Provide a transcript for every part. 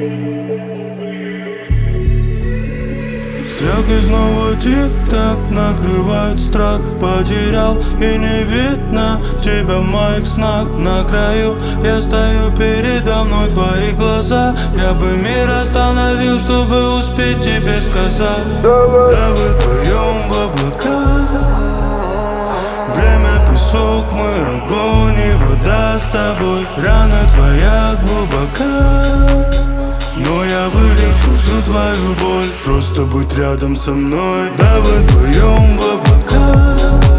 Стрелки снова тик-так накрывают страх. Потерял и не видно тебя в моих снах. На краю я стою, передо мной твои глаза. Я бы мир остановил, чтобы успеть тебе сказать: давай вдвоем в облака. Время песок, мы огонь и вода с тобой. Рана твоя глубока, но я вылечу всю твою боль. Просто будь рядом со мной. Давай вдвоем в облака.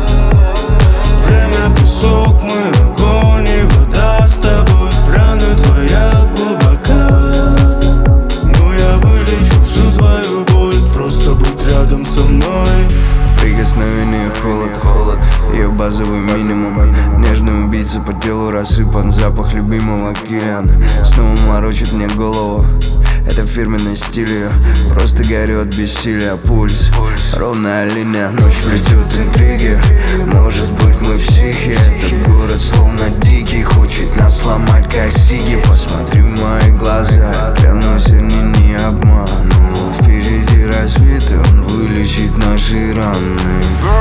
Время песок, мы огонь и вода с тобой. Рана твоя глубока, но я вылечу всю твою боль. Просто будь рядом со мной. В прикосновении холод, ее базовый минимум. Нежный убийца по телу рассыпан, запах любимого Киллиан снова морочит мне голову. Это фирменный стиль ее, просто горю от бессилия. Пульс, ровная линия, ночь плетет интриги. Может быть мы психи, этот город словно дикий, хочет нас сломать как сиги. Посмотри в мои глаза, клянусь, они не обману. Впереди рассвет, и он вылечит наши раны.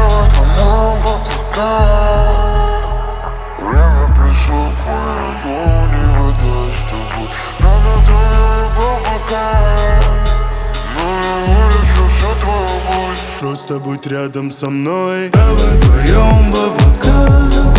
Время песок, мой огонь и вода с тобой. Рана твоя глубока, но я вылечу всю твою боль. Просто будь рядом со мной. Давай вдвоем в облака.